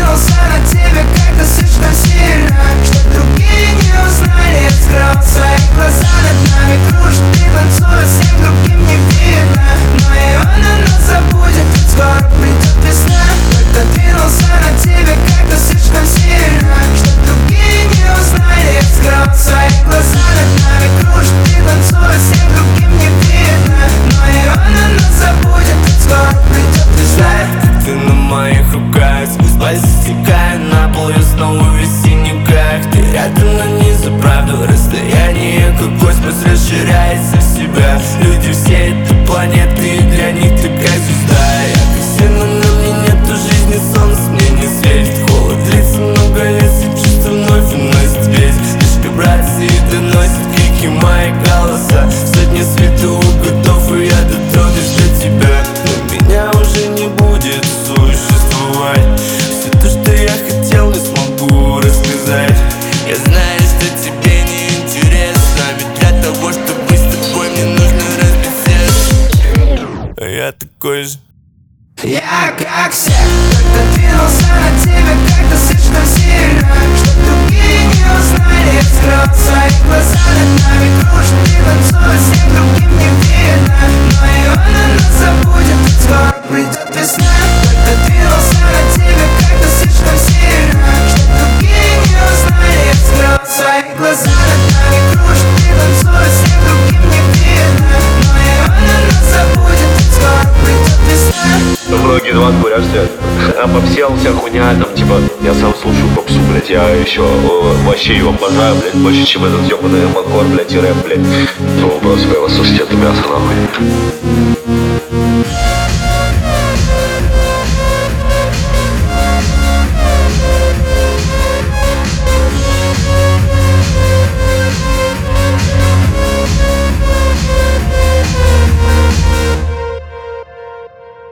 двинулся на тебе как-то слишком сильно, что другие не узнали. Я скрыл свои глаза, над нами кружит и танцует, всем другим не видно. Но и он нас забудет, ведь скоро придет весна. Только двинулся на тебе как-то слишком сильно, что другие не узнали. Я скрыл свои глаза, над нами кружит и танцует, всем другим не видно. Но и он нас забудет, ведь скоро придет весна. Ты на моих руках, сквозь пальцы стекая на пол, я снова в весенниках. Ты рядом, но не за правду, расстояние как космос расширяется в себя. Люди все этой планеты, и для них ты как звезда. Я как сильно, но мне нету жизни, солнце мне не светит. Холод длится много лет, и чувства вновь уносит весь. Лишь вибрации доносят крики мои голоса. Сотни световых годов, и я дотронусь до тебя. Но меня уже не будет существовать. Все то, что я хотел, не смогу рассказать. Я знаю, что тебе не интересно, ведь для того, чтобы быть с тобой, мне нужно разбить сердце. А я такой же. Я как все, только двинулся на тебя как-то слишком сильно, что другие не узнали. Я скрыл свои глаза, над нами кружит и танцует, всем другим не видно. Но и он нас забудет, ведь скоро придет весна. Только двинулся на тебя как-то слишком сильно, что другие не узнали. Я скрыл свои глаза, над нами кружит и танцует, всем другим не видно. Но и он нас забудет, ведь скоро придет весна. Многие два говорят, что попсел, вся хуйня, там, типа, я сам слушаю попсу, блядь, я еще вообще его обожаю, блядь, больше, чем этот ёбаный макор, блядь, и рэп, блядь. Ну, просто его слушать, это мясо, нахуй.